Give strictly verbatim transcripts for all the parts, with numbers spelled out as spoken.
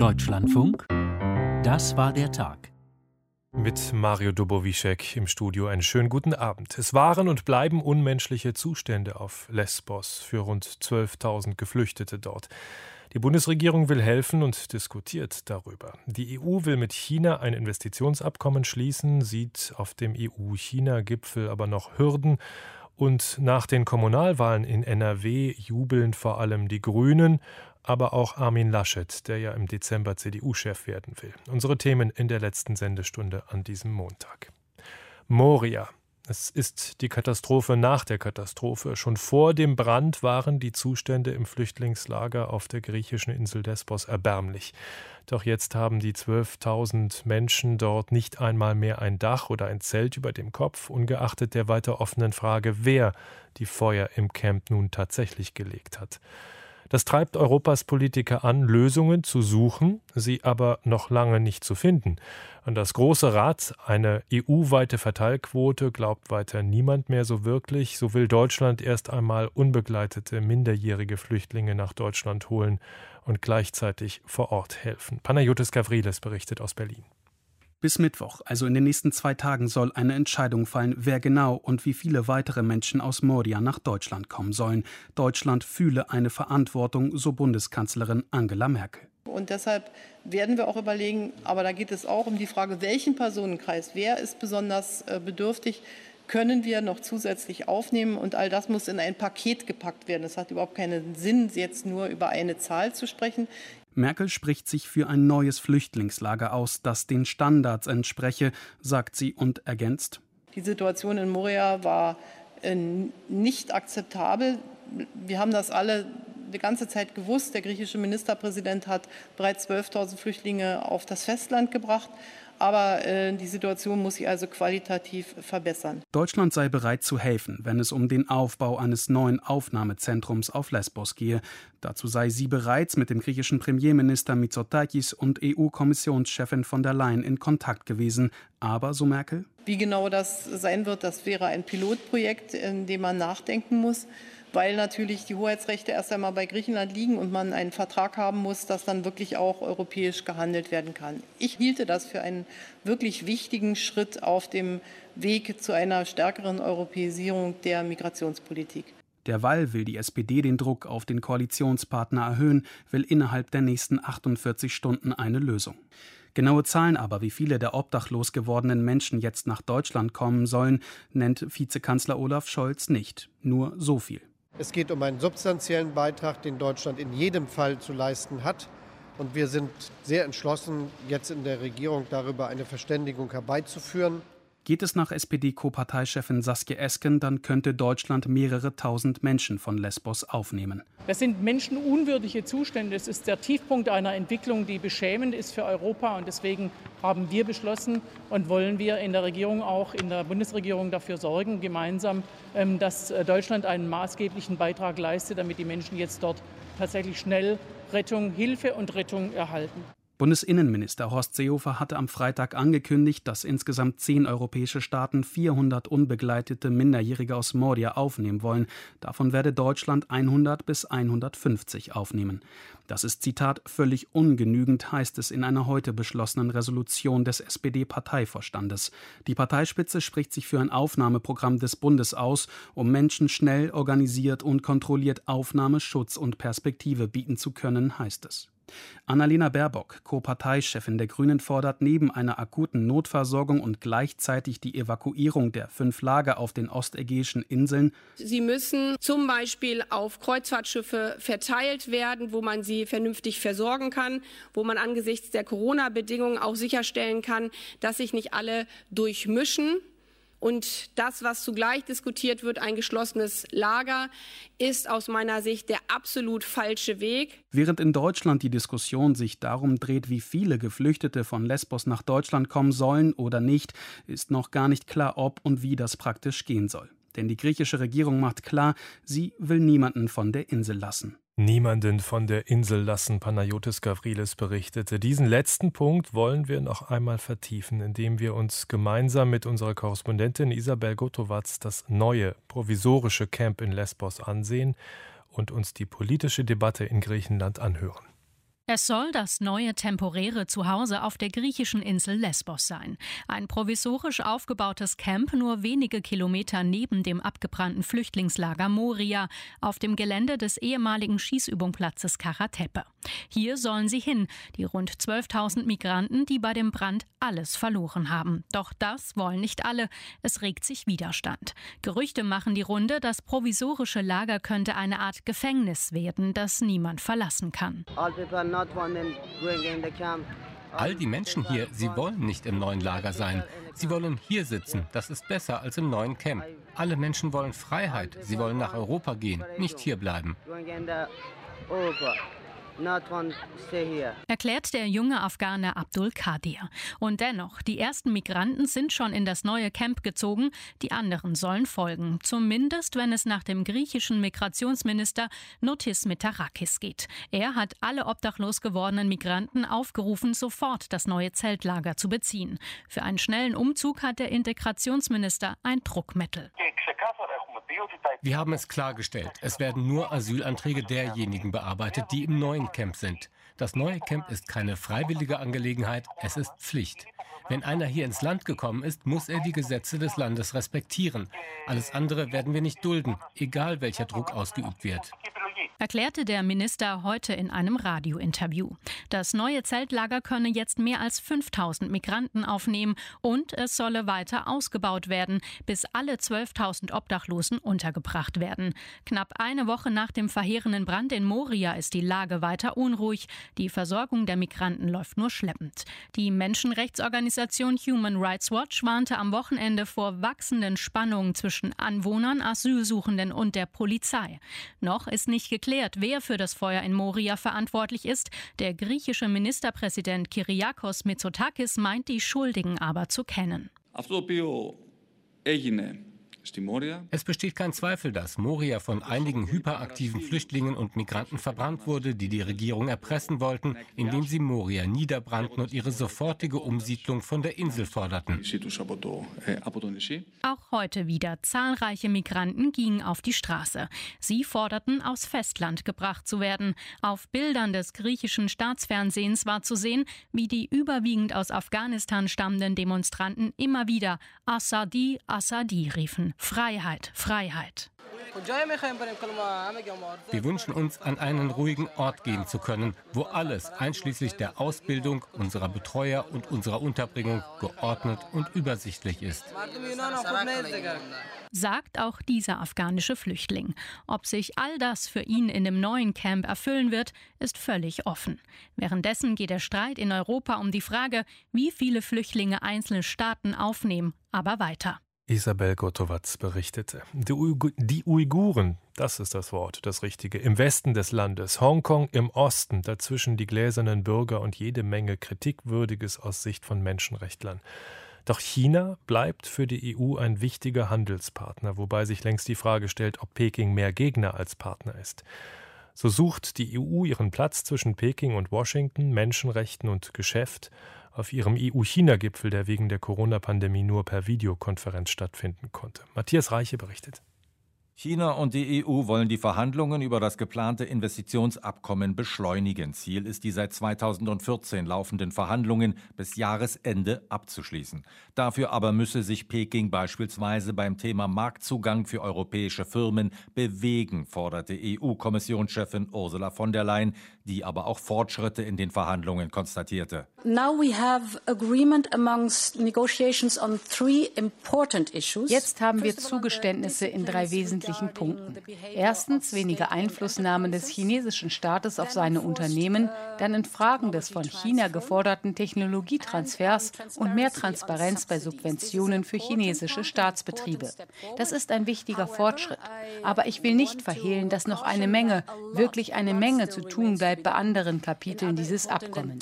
Deutschlandfunk, das war der Tag. Mit Mario Dobowischek im Studio einen schönen guten Abend. Es waren und bleiben unmenschliche Zustände auf Lesbos für rund zwölftausend Geflüchtete dort. Die Bundesregierung will helfen und diskutiert darüber. Die E U will mit China ein Investitionsabkommen schließen, sieht auf dem E U-China-Gipfel aber noch Hürden. Und nach den Kommunalwahlen in N R W jubeln vor allem die Grünen, aber auch Armin Laschet, der ja im Dezember C D U-Chef werden will. Unsere Themen in der letzten Sendestunde an diesem Montag. Moria. Es ist die Katastrophe nach der Katastrophe. Schon vor dem Brand waren die Zustände im Flüchtlingslager auf der griechischen Insel Lesbos erbärmlich. Doch jetzt haben die zwölftausend Menschen dort nicht einmal mehr ein Dach oder ein Zelt über dem Kopf, ungeachtet der weiter offenen Frage, wer die Feuer im Camp nun tatsächlich gelegt hat. Das treibt Europas Politiker an, Lösungen zu suchen, sie aber noch lange nicht zu finden. An das Große Rad, eine E U-weite Verteilquote, glaubt weiter niemand mehr so wirklich. So will Deutschland erst einmal unbegleitete minderjährige Flüchtlinge nach Deutschland holen und gleichzeitig vor Ort helfen. Panagiotis Gavrilis berichtet aus Berlin. Bis Mittwoch, also in den nächsten zwei Tagen, soll eine Entscheidung fallen, wer genau und wie viele weitere Menschen aus Moria nach Deutschland kommen sollen. Deutschland fühle eine Verantwortung, so Bundeskanzlerin Angela Merkel. Und deshalb werden wir auch überlegen, aber da geht es auch um die Frage, welchen Personenkreis, wer ist besonders bedürftig, können wir noch zusätzlich aufnehmen, und all das muss in ein Paket gepackt werden. Es hat überhaupt keinen Sinn, jetzt nur über eine Zahl zu sprechen. Merkel spricht sich für ein neues Flüchtlingslager aus, das den Standards entspreche, sagt sie und ergänzt: Die Situation in Moria war äh, nicht akzeptabel. Wir haben das alle die ganze Zeit gewusst. Der griechische Ministerpräsident hat bereits zwölftausend Flüchtlinge auf das Festland gebracht. Aber äh, die Situation muss sich also qualitativ verbessern. Deutschland sei bereit zu helfen, wenn es um den Aufbau eines neuen Aufnahmezentrums auf Lesbos gehe. Dazu sei sie bereits mit dem griechischen Premierminister Mitsotakis und E U-Kommissionschefin von der Leyen in Kontakt gewesen. Aber, so Merkel, wie genau das sein wird, das wäre ein Pilotprojekt, in dem man nachdenken muss, weil natürlich die Hoheitsrechte erst einmal bei Griechenland liegen und man einen Vertrag haben muss, dass dann wirklich auch europäisch gehandelt werden kann. Ich hielte das für einen wirklich wichtigen Schritt auf dem Weg zu einer stärkeren Europäisierung der Migrationspolitik. Derweil will die S P D den Druck auf den Koalitionspartner erhöhen, will innerhalb der nächsten achtundvierzig Stunden eine Lösung. Genaue Zahlen aber, wie viele der obdachlos gewordenen Menschen jetzt nach Deutschland kommen sollen, nennt Vizekanzler Olaf Scholz nicht. Nur so viel. Es geht um einen substanziellen Beitrag, den Deutschland in jedem Fall zu leisten hat. Und wir sind sehr entschlossen, jetzt in der Regierung darüber eine Verständigung herbeizuführen. Geht es nach S P D-Co-Parteichefin Saskia Esken, dann könnte Deutschland mehrere tausend Menschen von Lesbos aufnehmen. Das sind menschenunwürdige Zustände. Es ist der Tiefpunkt einer Entwicklung, die beschämend ist für Europa. Und deswegen haben wir beschlossen und wollen wir in der Regierung, auch in der Bundesregierung, dafür sorgen, gemeinsam, dass Deutschland einen maßgeblichen Beitrag leistet, damit die Menschen jetzt dort tatsächlich schnell Rettung, Hilfe und Rettung erhalten. Bundesinnenminister Horst Seehofer hatte am Freitag angekündigt, dass insgesamt zehn europäische Staaten vierhundert unbegleitete Minderjährige aus Moria aufnehmen wollen. Davon werde Deutschland hundert bis hundertfünfzig aufnehmen. Das ist, Zitat, völlig ungenügend, heißt es in einer heute beschlossenen Resolution des S P D-Parteivorstandes. Die Parteispitze spricht sich für ein Aufnahmeprogramm des Bundes aus, um Menschen schnell, organisiert und kontrolliert Aufnahme, Schutz und Perspektive bieten zu können, heißt es. Annalena Baerbock, Co-Parteichefin der Grünen, fordert neben einer akuten Notversorgung und gleichzeitig die Evakuierung der fünf Lager auf den ostägäischen Inseln. Sie müssen zum Beispiel auf Kreuzfahrtschiffe verteilt werden, wo man sie vernünftig versorgen kann, wo man angesichts der Corona-Bedingungen auch sicherstellen kann, dass sich nicht alle durchmischen. Und das, was zugleich diskutiert wird, ein geschlossenes Lager, ist aus meiner Sicht der absolut falsche Weg. Während in Deutschland die Diskussion sich darum dreht, wie viele Geflüchtete von Lesbos nach Deutschland kommen sollen oder nicht, ist noch gar nicht klar, ob und wie das praktisch gehen soll. Denn die griechische Regierung macht klar, sie will niemanden von der Insel lassen. Niemanden von der Insel lassen, Panagiotis Gavrilis berichtete. Diesen letzten Punkt wollen wir noch einmal vertiefen, indem wir uns gemeinsam mit unserer Korrespondentin Isabel Gotowatz das neue provisorische Camp in Lesbos ansehen und uns die politische Debatte in Griechenland anhören. Es soll das neue temporäre Zuhause auf der griechischen Insel Lesbos sein. Ein provisorisch aufgebautes Camp nur wenige Kilometer neben dem abgebrannten Flüchtlingslager Moria auf dem Gelände des ehemaligen Schießübungsplatzes Karatepe. Hier sollen sie hin, die rund zwölftausend Migranten, die bei dem Brand alles verloren haben. Doch das wollen nicht alle. Es regt sich Widerstand. Gerüchte machen die Runde, das provisorische Lager könnte eine Art Gefängnis werden, das niemand verlassen kann. All die Menschen hier, sie wollen nicht im neuen Lager sein. Sie wollen hier sitzen. Das ist besser als im neuen Camp. Alle Menschen wollen Freiheit. Sie wollen nach Europa gehen, nicht hier bleiben. Erklärt der junge Afghaner Abdul Qadir. Und dennoch, die ersten Migranten sind schon in das neue Camp gezogen, die anderen sollen folgen. Zumindest, wenn es nach dem griechischen Migrationsminister Notis Metarakis geht. Er hat alle obdachlos gewordenen Migranten aufgerufen, sofort das neue Zeltlager zu beziehen. Für einen schnellen Umzug hat der Integrationsminister ein Druckmittel. Wir haben es klargestellt. Es werden nur Asylanträge derjenigen bearbeitet, die im neuen Camp sind. Das neue Camp ist keine freiwillige Angelegenheit, es ist Pflicht. Wenn einer hier ins Land gekommen ist, muss er die Gesetze des Landes respektieren. Alles andere werden wir nicht dulden, egal welcher Druck ausgeübt wird. Erklärte der Minister heute in einem Radiointerview. Das neue Zeltlager könne jetzt mehr als fünftausend Migranten aufnehmen und es solle weiter ausgebaut werden, bis alle zwölftausend Obdachlosen untergebracht werden. Knapp eine Woche nach dem verheerenden Brand in Moria ist die Lage weiter unruhig. Die Versorgung der Migranten läuft nur schleppend. Die Menschenrechtsorganisation Human Rights Watch warnte am Wochenende vor wachsenden Spannungen zwischen Anwohnern, Asylsuchenden und der Polizei. Noch ist nicht geklärt, wer für das Feuer in Moria verantwortlich ist. Der griechische Ministerpräsident Kyriakos Mitsotakis meint, die Schuldigen aber zu kennen. Es besteht kein Zweifel, dass Moria von einigen hyperaktiven Flüchtlingen und Migranten verbrannt wurde, die die Regierung erpressen wollten, indem sie Moria niederbrannten und ihre sofortige Umsiedlung von der Insel forderten. Auch heute wieder zahlreiche Migranten gingen auf die Straße. Sie forderten, aufs Festland gebracht zu werden. Auf Bildern des griechischen Staatsfernsehens war zu sehen, wie die überwiegend aus Afghanistan stammenden Demonstranten immer wieder Assadi, Assadi riefen. Freiheit, Freiheit. Wir wünschen uns, an einen ruhigen Ort gehen zu können, wo alles, einschließlich der Ausbildung, unserer Betreuer und unserer Unterbringung, geordnet und übersichtlich ist. Sagt auch dieser afghanische Flüchtling. Ob sich all das für ihn in dem neuen Camp erfüllen wird, ist völlig offen. Währenddessen geht der Streit in Europa um die Frage, wie viele Flüchtlinge einzelne Staaten aufnehmen, aber weiter. Isabel Gotowatz berichtete. Die, Uigu- die Uiguren, das ist das Wort, das Richtige, im Westen des Landes, Hongkong im Osten, dazwischen die gläsernen Bürger und jede Menge Kritikwürdiges aus Sicht von Menschenrechtlern. Doch China bleibt für die E U ein wichtiger Handelspartner, wobei sich längst die Frage stellt, ob Peking mehr Gegner als Partner ist. So sucht die E U ihren Platz zwischen Peking und Washington, Menschenrechten und Geschäft auf ihrem E U-China-Gipfel, der wegen der Corona-Pandemie nur per Videokonferenz stattfinden konnte. Matthias Reiche berichtet. China und die E U wollen die Verhandlungen über das geplante Investitionsabkommen beschleunigen. Ziel ist, die seit zweitausendvierzehn laufenden Verhandlungen bis Jahresende abzuschließen. Dafür aber müsse sich Peking beispielsweise beim Thema Marktzugang für europäische Firmen bewegen, forderte E U-Kommissionschefin Ursula von der Leyen, die aber auch Fortschritte in den Verhandlungen konstatierte. Now we have agreement amongst negotiations on three important issues. Jetzt haben wir Zugeständnisse in drei wesentlichen Punkten. Erstens weniger Einflussnahme des chinesischen Staates auf seine Unternehmen, dann in Fragen des von China geforderten Technologietransfers und mehr Transparenz bei Subventionen für chinesische Staatsbetriebe. Das ist ein wichtiger Fortschritt. Aber ich will nicht verhehlen, dass noch eine Menge, wirklich eine Menge zu tun bleibt bei anderen Kapiteln dieses Abkommens.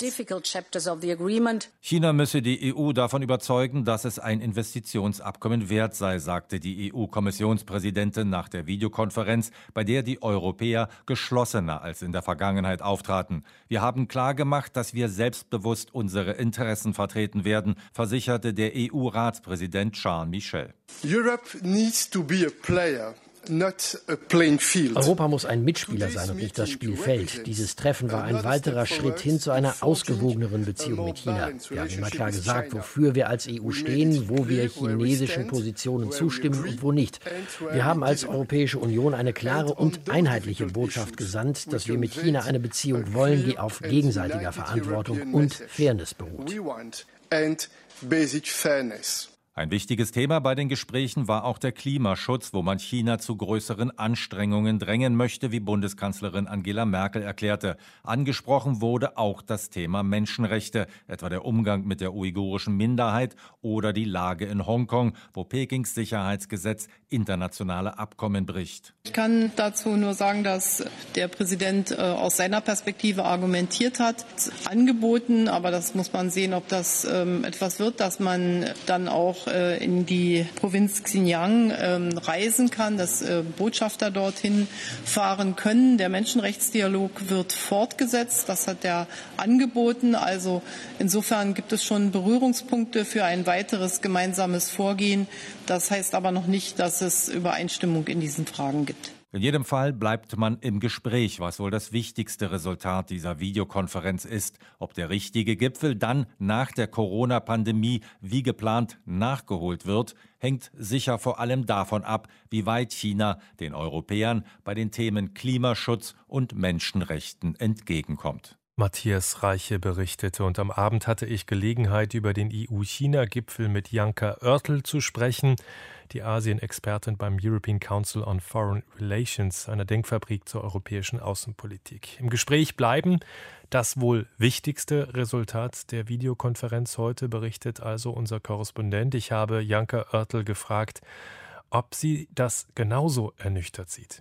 China müsse die E U davon überzeugen, dass es ein Investitionsabkommen wert sei, sagte die E U-Kommissionspräsidentin nach der Videokonferenz, bei der die Europäer geschlossener als in der Vergangenheit auftraten. Wir haben klargemacht, dass wir selbstbewusst unsere Interessen vertreten werden, versicherte der E U-Ratspräsident Charles Michel. Europe needs to be a player. Europa muss ein Mitspieler sein und nicht das Spielfeld. Dieses Treffen war ein weiterer Schritt hin zu einer ausgewogeneren Beziehung mit China. Wir haben immer klar gesagt, wofür wir als E U stehen, wo wir chinesischen Positionen zustimmen und wo nicht. Wir haben als Europäische Union eine klare und einheitliche Botschaft gesandt, dass wir mit China eine Beziehung wollen, die auf gegenseitiger Verantwortung und Fairness beruht. Ein wichtiges Thema bei den Gesprächen war auch der Klimaschutz, wo man China zu größeren Anstrengungen drängen möchte, wie Bundeskanzlerin Angela Merkel erklärte. Angesprochen wurde auch das Thema Menschenrechte, etwa der Umgang mit der uigurischen Minderheit oder die Lage in Hongkong, wo Pekings Sicherheitsgesetz internationale Abkommen bricht. Ich kann dazu nur sagen, dass der Präsident äh, aus seiner Perspektive argumentiert hat, angeboten, aber das muss man sehen, ob das ähm, etwas wird, dass man dann auch in die Provinz Xinjiang ähm, reisen kann, dass äh, Botschafter dorthin fahren können. Der Menschenrechtsdialog wird fortgesetzt. Das hat er angeboten. Also insofern gibt es schon Berührungspunkte für ein weiteres gemeinsames Vorgehen. Das heißt aber noch nicht, dass es Übereinstimmung in diesen Fragen gibt. In jedem Fall bleibt man im Gespräch, was wohl das wichtigste Resultat dieser Videokonferenz ist. Ob der richtige Gipfel dann nach der Corona-Pandemie wie geplant nachgeholt wird, hängt sicher vor allem davon ab, wie weit China den Europäern bei den Themen Klimaschutz und Menschenrechten entgegenkommt. Matthias Reiche berichtete, und am Abend hatte ich Gelegenheit, über den E U-China-Gipfel mit Janka Oertel zu sprechen, die Asien-Expertin beim European Council on Foreign Relations, einer Denkfabrik zur europäischen Außenpolitik. Im Gespräch bleiben das wohl wichtigste Resultat der Videokonferenz heute, berichtet also unser Korrespondent. Ich habe Janka Oertel gefragt, ob sie das genauso ernüchtert sieht.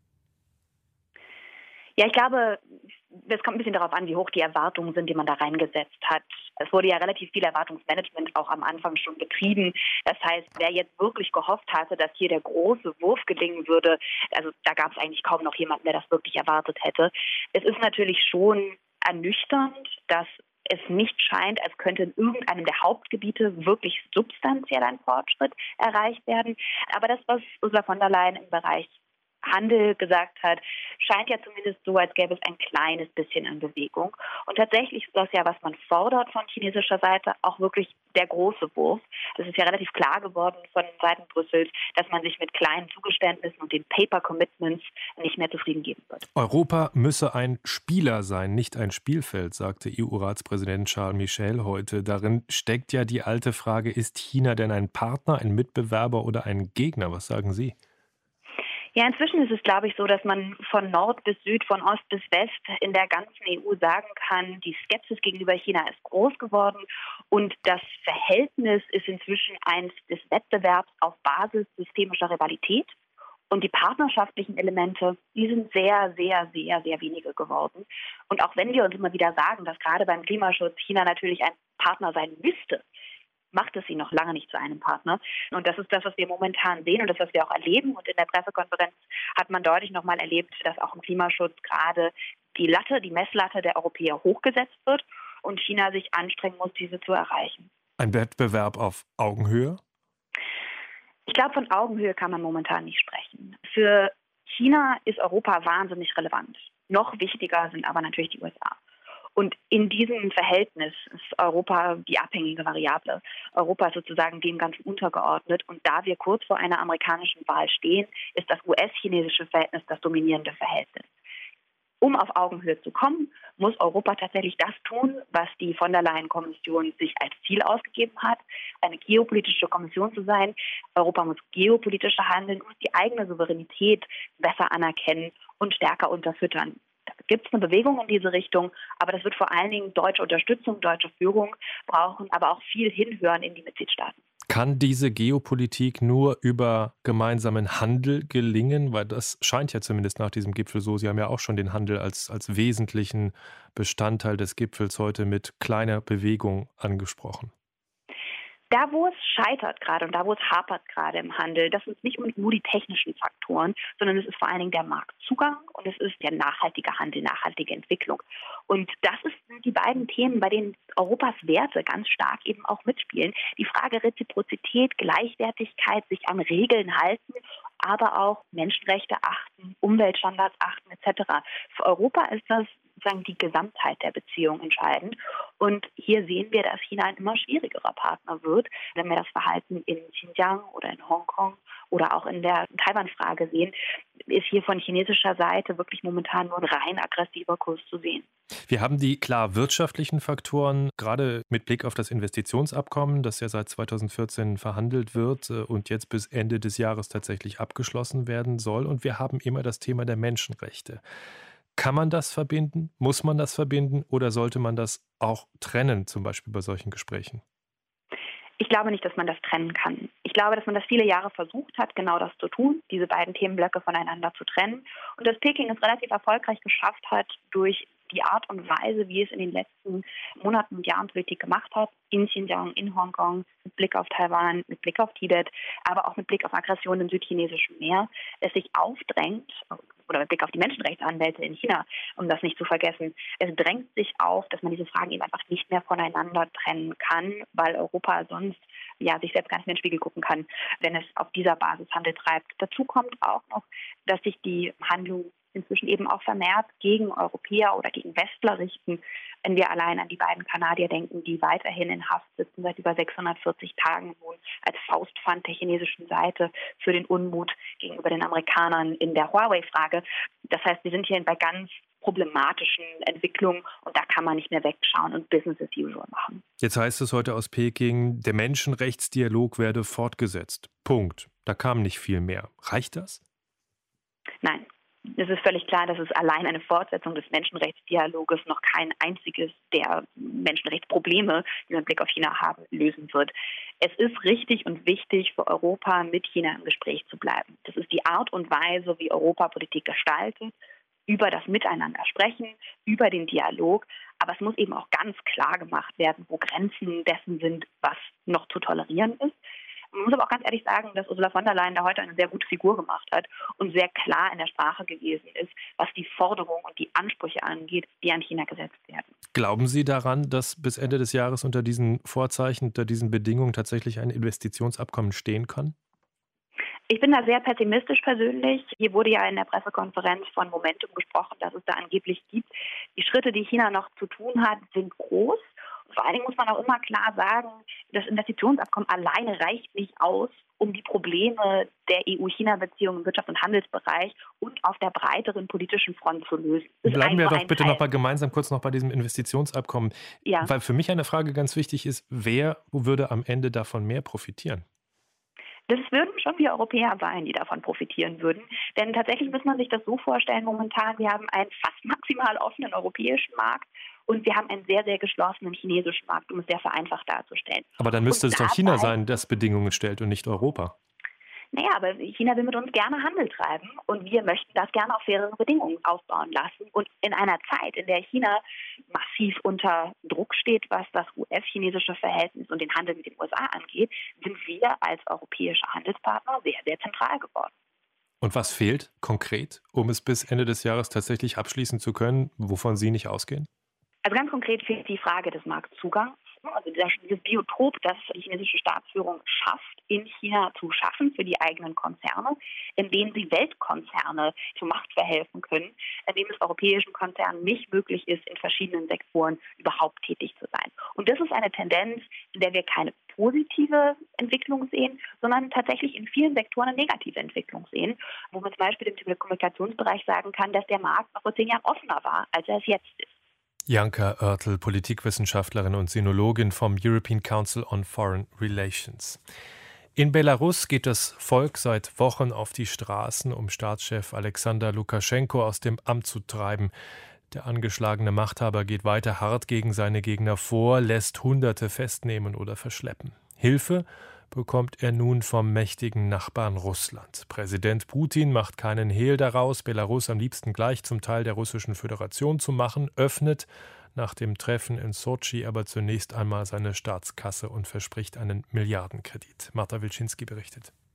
Ja, ich glaube, es kommt ein bisschen darauf an, wie hoch die Erwartungen sind, die man da reingesetzt hat. Es wurde ja relativ viel Erwartungsmanagement auch am Anfang schon betrieben. Das heißt, wer jetzt wirklich gehofft hatte, dass hier der große Wurf gelingen würde, also da gab es eigentlich kaum noch jemanden, der das wirklich erwartet hätte. Es ist natürlich schon ernüchternd, dass es nicht scheint, als könnte in irgendeinem der Hauptgebiete wirklich substanziell ein Fortschritt erreicht werden. Aber das, was Ursula von der Leyen im Bereich Handel gesagt hat, scheint ja zumindest so, als gäbe es ein kleines bisschen an Bewegung. Und tatsächlich ist das ja, was man fordert von chinesischer Seite, auch wirklich der große Wurf. Es ist ja relativ klar geworden von Seiten Brüssels, dass man sich mit kleinen Zugeständnissen und den Paper Commitments nicht mehr zufrieden geben wird. Europa müsse ein Spieler sein, nicht ein Spielfeld, sagte E U-Ratspräsident Charles Michel heute. Darin steckt ja die alte Frage, ist China denn ein Partner, ein Mitbewerber oder ein Gegner? Was sagen Sie? Ja, inzwischen ist es, glaube ich, so, dass man von Nord bis Süd, von Ost bis West in der ganzen E U sagen kann, die Skepsis gegenüber China ist groß geworden und das Verhältnis ist inzwischen eins des Wettbewerbs auf Basis systemischer Rivalität. Und die partnerschaftlichen Elemente, die sind sehr, sehr, sehr, sehr wenige geworden. Und auch wenn wir uns immer wieder sagen, dass gerade beim Klimaschutz China natürlich ein Partner sein müsste, macht es ihn noch lange nicht zu einem Partner. Und das ist das, was wir momentan sehen und das, was wir auch erleben. Und in der Pressekonferenz hat man deutlich nochmal erlebt, dass auch im Klimaschutz gerade die Latte, die Messlatte der Europäer hochgesetzt wird und China sich anstrengen muss, diese zu erreichen. Ein Wettbewerb auf Augenhöhe? Ich glaube, von Augenhöhe kann man momentan nicht sprechen. Für China ist Europa wahnsinnig relevant. Noch wichtiger sind aber natürlich die U S A. Und in diesem Verhältnis ist Europa die abhängige Variable. Europa ist sozusagen dem Ganzen untergeordnet. Und da wir kurz vor einer amerikanischen Wahl stehen, ist das U S-chinesische Verhältnis das dominierende Verhältnis. Um auf Augenhöhe zu kommen, muss Europa tatsächlich das tun, was die von der Leyen-Kommission sich als Ziel ausgegeben hat, eine geopolitische Kommission zu sein. Europa muss geopolitischer handeln, muss die eigene Souveränität besser anerkennen und stärker unterfüttern. Da gibt es eine Bewegung in diese Richtung, aber das wird vor allen Dingen deutsche Unterstützung, deutsche Führung brauchen, aber auch viel Hinhören in die Mitgliedstaaten. Kann diese Geopolitik nur über gemeinsamen Handel gelingen? Weil das scheint ja zumindest nach diesem Gipfel so. Sie haben ja auch schon den Handel als, als wesentlichen Bestandteil des Gipfels heute mit kleiner Bewegung angesprochen. Da, wo es scheitert gerade und da, wo es hapert gerade im Handel, das sind nicht nur die technischen Faktoren, sondern es ist vor allen Dingen der Marktzugang und es ist der nachhaltige Handel, nachhaltige Entwicklung. Und das sind die beiden Themen, bei denen Europas Werte ganz stark eben auch mitspielen. Die Frage Reziprozität, Gleichwertigkeit, sich an Regeln halten, aber auch Menschenrechte achten, Umweltstandards achten et cetera. Für Europa ist das sozusagen die Gesamtheit der Beziehung entscheidend. Und hier sehen wir, dass China ein immer schwierigerer Partner wird, wenn wir das Verhalten in Xinjiang oder in Hongkong oder auch in der Taiwan-Frage sehen, ist hier von chinesischer Seite wirklich momentan nur ein rein aggressiver Kurs zu sehen. Wir haben die klar wirtschaftlichen Faktoren, gerade mit Blick auf das Investitionsabkommen, das ja seit zweitausendvierzehn verhandelt wird und jetzt bis Ende des Jahres tatsächlich abgeschlossen werden soll. Und wir haben immer das Thema der Menschenrechte. Kann man das verbinden? Muss man das verbinden? Oder sollte man das auch trennen, zum Beispiel bei solchen Gesprächen? Ich glaube nicht, dass man das trennen kann. Ich glaube, dass man das viele Jahre versucht hat, genau das zu tun, diese beiden Themenblöcke voneinander zu trennen. Und dass Peking es relativ erfolgreich geschafft hat, durch die Art und Weise, wie es in den letzten Monaten und Jahren Politik gemacht hat, in Xinjiang, in Hongkong, mit Blick auf Taiwan, mit Blick auf Tibet, aber auch mit Blick auf Aggression im südchinesischen Meer, es sich aufdrängt, oder mit Blick auf die Menschenrechtsanwälte in China, um das nicht zu vergessen, es drängt sich auf, dass man diese Fragen eben einfach nicht mehr voneinander trennen kann, weil Europa sonst ja sich selbst gar nicht mehr in den Spiegel gucken kann, wenn es auf dieser Basis Handel treibt. Dazu kommt auch noch, dass sich die Handlungen inzwischen eben auch vermehrt gegen Europäer oder gegen Westler richten, wenn wir allein an die beiden Kanadier denken, die weiterhin in Haft sitzen, seit über sechshundertvierzig Tagen nun als Faustpfand der chinesischen Seite für den Unmut gegenüber den Amerikanern in der Huawei-Frage. Das heißt, wir sind hier bei ganz problematischen Entwicklungen und da kann man nicht mehr wegschauen und Business as usual machen. Jetzt heißt es heute aus Peking, der Menschenrechtsdialog werde fortgesetzt. Punkt. Da kam nicht viel mehr. Reicht das? Nein. Es ist völlig klar, dass es allein eine Fortsetzung des Menschenrechtsdialoges noch kein einziges der Menschenrechtsprobleme, die wir mit Blick auf China haben, lösen wird. Es ist richtig und wichtig für Europa, mit China im Gespräch zu bleiben. Das ist die Art und Weise, wie Europa Politik gestaltet, über das Miteinander sprechen, über den Dialog. Aber es muss eben auch ganz klar gemacht werden, wo Grenzen dessen sind, was noch zu tolerieren ist. Man muss aber auch ganz ehrlich sagen, dass Ursula von der Leyen da heute eine sehr gute Figur gemacht hat und sehr klar in der Sprache gewesen ist, was die Forderungen und die Ansprüche angeht, die an China gesetzt werden. Glauben Sie daran, dass bis Ende des Jahres unter diesen Vorzeichen, unter diesen Bedingungen tatsächlich ein Investitionsabkommen stehen kann? Ich bin da sehr pessimistisch persönlich. Hier wurde ja in der Pressekonferenz von Momentum gesprochen, dass es da angeblich gibt. Die Schritte, die China noch zu tun hat, sind groß. Vor allen Dingen muss man auch immer klar sagen, das Investitionsabkommen alleine reicht nicht aus, um die Probleme der E U-China-Beziehungen im Wirtschafts- und Handelsbereich und auf der breiteren politischen Front zu lösen. Bleiben wir doch bitte noch mal gemeinsam kurz noch bei diesem Investitionsabkommen. Ja. Weil für mich eine Frage ganz wichtig ist, wer würde am Ende davon mehr profitieren? Das würden schon wir Europäer sein, die davon profitieren würden. Denn tatsächlich muss man sich das so vorstellen, momentan, wir haben einen fast maximal offenen europäischen Markt und wir haben einen sehr, sehr geschlossenen chinesischen Markt, um es sehr vereinfacht darzustellen. Aber dann müsste und es doch China sein, das Bedingungen stellt und nicht Europa. Naja, aber China will mit uns gerne Handel treiben und wir möchten das gerne auf fairere Bedingungen aufbauen lassen. Und in einer Zeit, in der China massiv unter Druck steht, was das U S-chinesische Verhältnis und den Handel mit den U S A angeht, sind wir als europäischer Handelspartner sehr, sehr zentral geworden. Und was fehlt konkret, um es bis Ende des Jahres tatsächlich abschließen zu können, wovon Sie nicht ausgehen? Also ganz konkret fehlt die Frage des Marktzugangs. Also dieses Biotop, das die chinesische Staatsführung schafft, in China zu schaffen für die eigenen Konzerne, in denen sie Weltkonzerne zur Macht verhelfen können, in denen es europäischen Konzernen nicht möglich ist, in verschiedenen Sektoren überhaupt tätig zu sein. Und das ist eine Tendenz, in der wir keine positive Entwicklung sehen, sondern tatsächlich in vielen Sektoren eine negative Entwicklung sehen, wo man zum Beispiel im Telekommunikationsbereich sagen kann, dass der Markt noch vor zehn Jahren offener war, als er es jetzt ist. Janka Oertel, Politikwissenschaftlerin und Sinologin vom European Council on Foreign Relations. In Belarus geht das Volk seit Wochen auf die Straßen, um Staatschef Alexander Lukaschenko aus dem Amt zu treiben. Der angeschlagene Machthaber geht weiter hart gegen seine Gegner vor, lässt Hunderte festnehmen oder verschleppen. Hilfe bekommt er nun vom mächtigen Nachbarn Russland. Präsident Putin macht keinen Hehl daraus, Belarus am liebsten gleich zum Teil der Russischen Föderation zu machen, öffnet nach dem Treffen in Sotschi aber zunächst einmal seine Staatskasse und verspricht einen Milliardenkredit. Marta Wilczynski berichtet.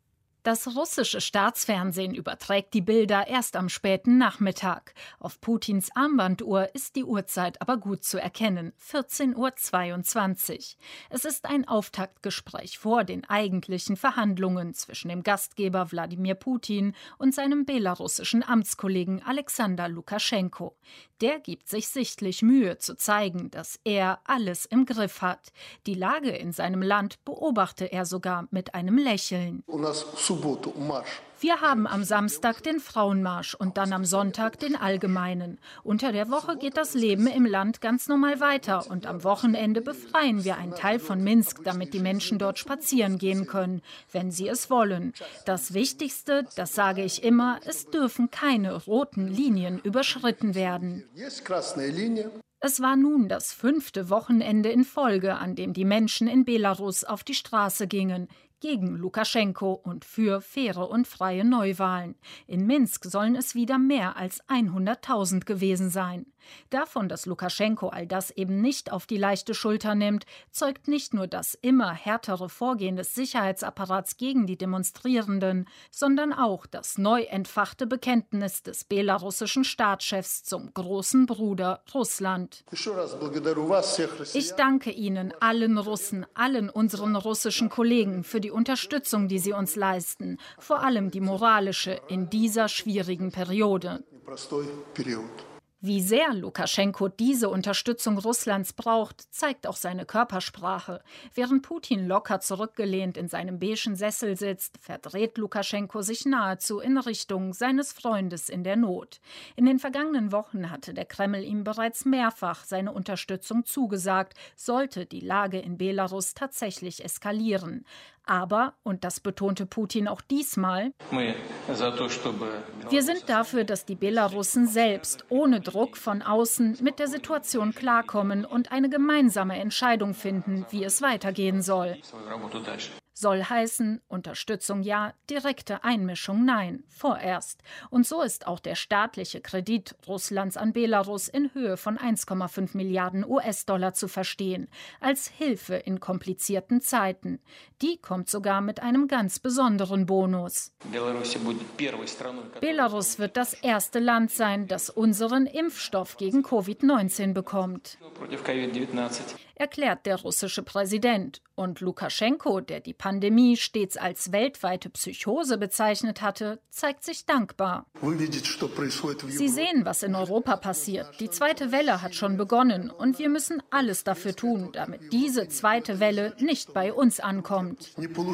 Das russische Staatsfernsehen überträgt die Bilder erst am späten Nachmittag. Auf Putins Armbanduhr ist die Uhrzeit aber gut zu erkennen, vierzehn Uhr zweiundzwanzig. Es ist ein Auftaktgespräch vor den eigentlichen Verhandlungen zwischen dem Gastgeber Wladimir Putin und seinem belarussischen Amtskollegen Alexander Lukaschenko. Der gibt sich sichtlich Mühe zu zeigen, dass er alles im Griff hat. Die Lage in seinem Land beobachte er sogar mit einem Lächeln. Wir haben am Samstag den Frauenmarsch und dann am Sonntag den allgemeinen. Unter der Woche geht das Leben im Land ganz normal weiter und am Wochenende befreien wir einen Teil von Minsk, damit die Menschen dort spazieren gehen können, wenn sie es wollen. Das Wichtigste, das sage ich immer, es dürfen keine roten Linien überschritten werden. Es war nun das fünfte Wochenende in Folge, an dem die Menschen in Belarus auf die Straße gingen. Gegen Lukaschenko und für faire und freie Neuwahlen. In Minsk sollen es wieder mehr als hunderttausend gewesen sein. Davon, dass Lukaschenko all das eben nicht auf die leichte Schulter nimmt, zeugt nicht nur das immer härtere Vorgehen des Sicherheitsapparats gegen die Demonstrierenden, sondern auch das neu entfachte Bekenntnis des belarussischen Staatschefs zum großen Bruder Russland. Ich danke Ihnen, allen Russen, allen unseren russischen Kollegen, für die Unterstützung, die sie uns leisten, vor allem die moralische in dieser schwierigen Periode. Wie sehr Lukaschenko diese Unterstützung Russlands braucht, zeigt auch seine Körpersprache. Während Putin locker zurückgelehnt in seinem beigen Sessel sitzt, verdreht Lukaschenko sich nahezu in Richtung seines Freundes in der Not. In den vergangenen Wochen hatte der Kreml ihm bereits mehrfach seine Unterstützung zugesagt, sollte die Lage in Belarus tatsächlich eskalieren. Aber, und das betonte Putin auch diesmal, wir sind dafür, dass die Belarussen selbst ohne Druck von außen mit der Situation klarkommen und eine gemeinsame Entscheidung finden, wie es weitergehen soll. Soll heißen, Unterstützung ja, direkte Einmischung nein, vorerst. Und so ist auch der staatliche Kredit Russlands an Belarus in Höhe von eins Komma fünf Milliarden U S-Dollar zu verstehen, als Hilfe in komplizierten Zeiten. Die kommt sogar mit einem ganz besonderen Bonus. Belarus wird das erste Land sein, das unseren Impfstoff gegen Covid neunzehn bekommt, erklärt der russische Präsident. Und Lukaschenko, der die Pandemie stets als weltweite Psychose bezeichnet hatte, zeigt sich dankbar. Sie sehen, was in Europa passiert. Die zweite Welle hat schon begonnen und wir müssen alles dafür tun, damit diese zweite Welle nicht bei uns ankommt.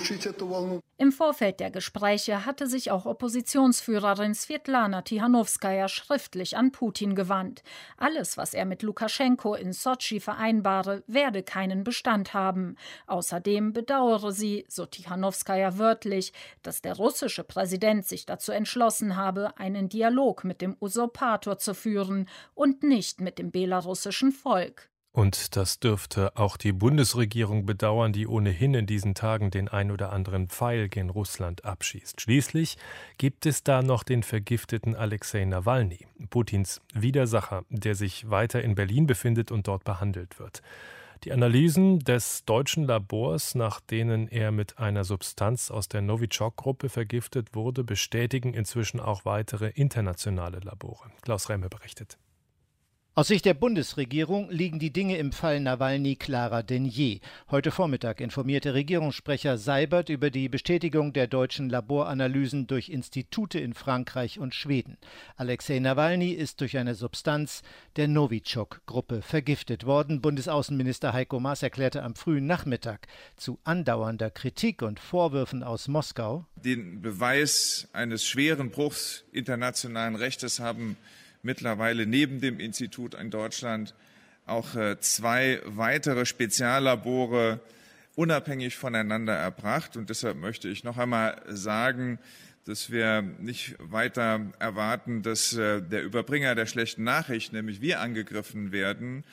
Im Vorfeld der Gespräche hatte sich auch Oppositionsführerin Svetlana Tikhanovskaja schriftlich an Putin gewandt. Alles, was er mit Lukaschenko in Sotschi vereinbare, werde keinen Bestand haben. Außerdem bedauere sie, so Tikhanovskaja wörtlich, dass der russische Präsident sich dazu entschlossen habe, einen Dialog mit dem Usurpator zu führen und nicht mit dem belarussischen Volk. Und das dürfte auch die Bundesregierung bedauern, die ohnehin in diesen Tagen den ein oder anderen Pfeil gen Russland abschießt. Schließlich gibt es da noch den vergifteten Alexei Nawalny, Putins Widersacher, der sich weiter in Berlin befindet und dort behandelt wird. Die Analysen des deutschen Labors, nach denen er mit einer Substanz aus der Novichok-Gruppe vergiftet wurde, bestätigen inzwischen auch weitere internationale Labore. Klaus Remme berichtet. Aus Sicht der Bundesregierung liegen die Dinge im Fall Nawalny klarer denn je. Heute Vormittag informierte Regierungssprecher Seibert über die Bestätigung der deutschen Laboranalysen durch Institute in Frankreich und Schweden. Alexei Nawalny ist durch eine Substanz der Novichok-Gruppe vergiftet worden. Bundesaußenminister Heiko Maas erklärte am frühen Nachmittag zu andauernder Kritik und Vorwürfen aus Moskau: Den Beweis eines schweren Bruchs internationalen Rechtes haben mittlerweile neben dem Institut in Deutschland auch zwei weitere Speziallabore unabhängig voneinander erbracht. Und deshalb möchte ich noch einmal sagen, dass wir nicht weiter erwarten, dass der Überbringer der schlechten Nachricht, nämlich wir, angegriffen werden.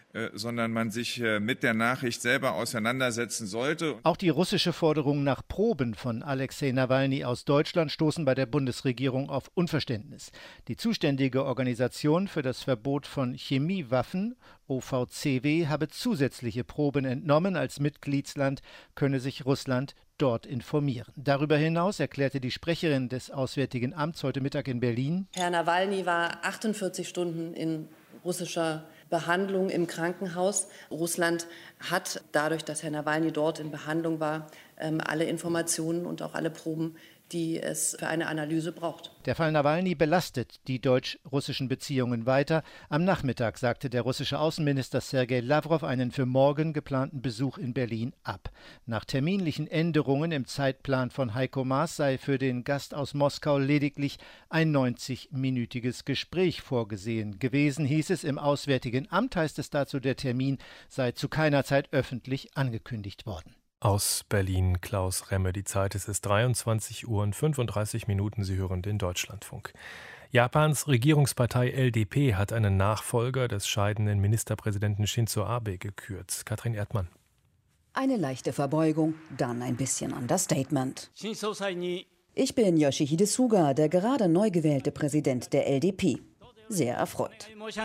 sondern man sich mit der Nachricht selber auseinandersetzen sollte. Auch die russische Forderung nach Proben von Alexei Nawalny aus Deutschland stoßen bei der Bundesregierung auf Unverständnis. Die zuständige Organisation für das Verbot von Chemiewaffen, O V C W, habe zusätzliche Proben entnommen. Als Mitgliedsland könne sich Russland dort informieren. Darüber hinaus erklärte die Sprecherin des Auswärtigen Amts heute Mittag in Berlin: Herr Nawalny war achtundvierzig Stunden in russischer Behandlung im Krankenhaus. Russland hat dadurch, dass Herr Nawalny dort in Behandlung war, alle Informationen und auch alle Proben, die es für eine Analyse braucht. Der Fall Nawalny belastet die deutsch-russischen Beziehungen weiter. Am Nachmittag sagte der russische Außenminister Sergei Lawrow einen für morgen geplanten Besuch in Berlin ab. Nach terminlichen Änderungen im Zeitplan von Heiko Maas sei für den Gast aus Moskau lediglich ein neunzigminütiges Gespräch vorgesehen gewesen, hieß es. Im Auswärtigen Amt heißt es dazu, der Termin sei zu keiner Zeit öffentlich angekündigt worden. Aus Berlin Klaus Remme. Die Zeit ist es dreiundzwanzig Uhr und fünfunddreißig Minuten. Sie hören den Deutschlandfunk. Japans Regierungspartei L D P hat einen Nachfolger des scheidenden Ministerpräsidenten Shinzo Abe gekürt. Katrin Erdmann. Eine leichte Verbeugung, dann ein bisschen Understatement. Ich bin Yoshihide Suga, der gerade neu gewählte Präsident der L D P. Sehr erfreut.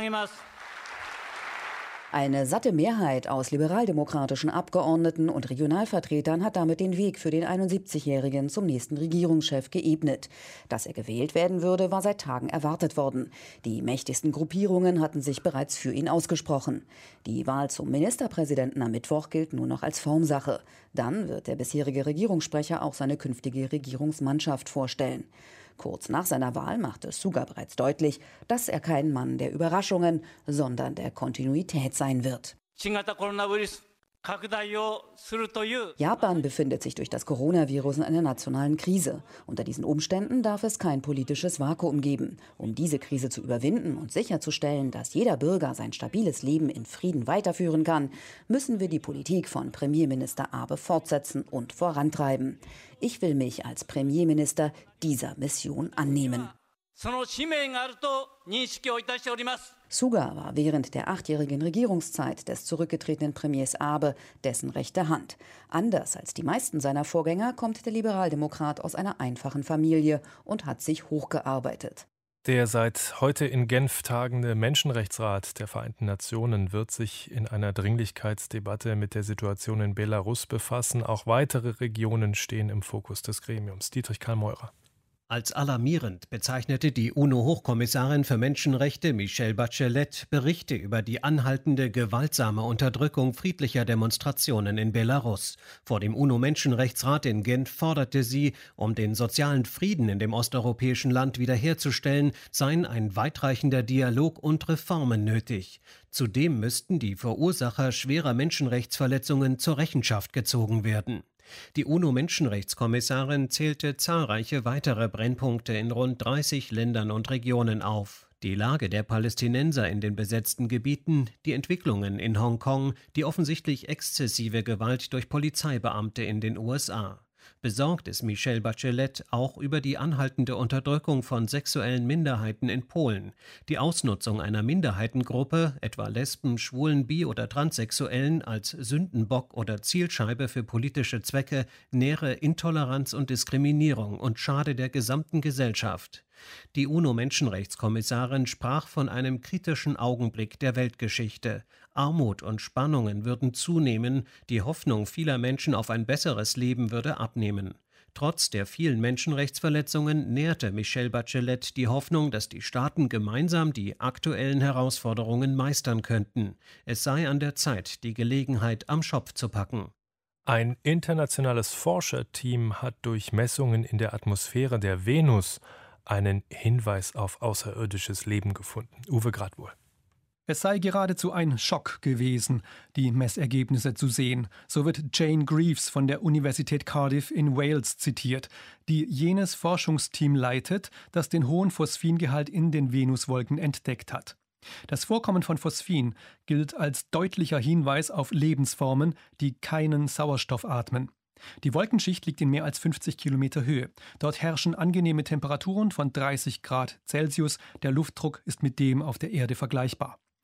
Eine satte Mehrheit aus liberaldemokratischen Abgeordneten und Regionalvertretern hat damit den Weg für den einundsiebzigjährigen zum nächsten Regierungschef geebnet. Dass er gewählt werden würde, war seit Tagen erwartet worden. Die mächtigsten Gruppierungen hatten sich bereits für ihn ausgesprochen. Die Wahl zum Ministerpräsidenten am Mittwoch gilt nur noch als Formsache. Dann wird der bisherige Regierungssprecher auch seine künftige Regierungsmannschaft vorstellen. Kurz nach seiner Wahl machte Suga bereits deutlich, dass er kein Mann der Überraschungen, sondern der Kontinuität sein wird. Japan befindet sich durch das Coronavirus in einer nationalen Krise. Unter diesen Umständen darf es kein politisches Vakuum geben. Um diese Krise zu überwinden und sicherzustellen, dass jeder Bürger sein stabiles Leben in Frieden weiterführen kann, müssen wir die Politik von Premierminister Abe fortsetzen und vorantreiben. Ich will mich als Premierminister dieser Mission annehmen. Suga war während der achtjährigen Regierungszeit des zurückgetretenen Premiers Abe dessen rechte Hand. Anders als die meisten seiner Vorgänger kommt der Liberaldemokrat aus einer einfachen Familie und hat sich hochgearbeitet. Der seit heute in Genf tagende Menschenrechtsrat der Vereinten Nationen wird sich in einer Dringlichkeitsdebatte mit der Situation in Belarus befassen. Auch weitere Regionen stehen im Fokus des Gremiums. Dietrich Karl-Meurer. Als alarmierend bezeichnete die UNO-Hochkommissarin für Menschenrechte Michelle Bachelet Berichte über die anhaltende gewaltsame Unterdrückung friedlicher Demonstrationen in Belarus. Vor dem UNO-Menschenrechtsrat in Genf forderte sie, um den sozialen Frieden in dem osteuropäischen Land wiederherzustellen, seien ein weitreichender Dialog und Reformen nötig. Zudem müssten die Verursacher schwerer Menschenrechtsverletzungen zur Rechenschaft gezogen werden. Die UNO-Menschenrechtskommissarin zählte zahlreiche weitere Brennpunkte in rund dreißig Ländern und Regionen auf. Die Lage der Palästinenser in den besetzten Gebieten, die Entwicklungen in Hongkong, die offensichtlich exzessive Gewalt durch Polizeibeamte in den U S A. Besorgt ist Michelle Bachelet auch über die anhaltende Unterdrückung von sexuellen Minderheiten in Polen. Die Ausnutzung einer Minderheitengruppe, etwa Lesben, Schwulen, Bi- oder Transsexuellen, als Sündenbock oder Zielscheibe für politische Zwecke nähre Intoleranz und Diskriminierung und schade der gesamten Gesellschaft. Die UNO-Menschenrechtskommissarin sprach von einem kritischen Augenblick der Weltgeschichte. Armut und Spannungen würden zunehmen, die Hoffnung vieler Menschen auf ein besseres Leben würde abnehmen. Trotz der vielen Menschenrechtsverletzungen nährte Michelle Bachelet die Hoffnung, dass die Staaten gemeinsam die aktuellen Herausforderungen meistern könnten. Es sei an der Zeit, die Gelegenheit am Schopf zu packen. Ein internationales Forscherteam hat durch Messungen in der Atmosphäre der Venus einen Hinweis auf außerirdisches Leben gefunden. Uwe Gradwohl. Es sei geradezu ein Schock gewesen, die Messergebnisse zu sehen. So wird Jane Greaves von der Universität Cardiff in Wales zitiert, die jenes Forschungsteam leitet, das den hohen Phosphingehalt in den Venuswolken entdeckt hat. Das Vorkommen von Phosphin gilt als deutlicher Hinweis auf Lebensformen, die keinen Sauerstoff atmen. Die Wolkenschicht liegt in mehr als fünfzig Kilometer Höhe. Dort herrschen angenehme Temperaturen von dreißig Grad Celsius. Der Luftdruck ist mit dem auf der Erde vergleichbar.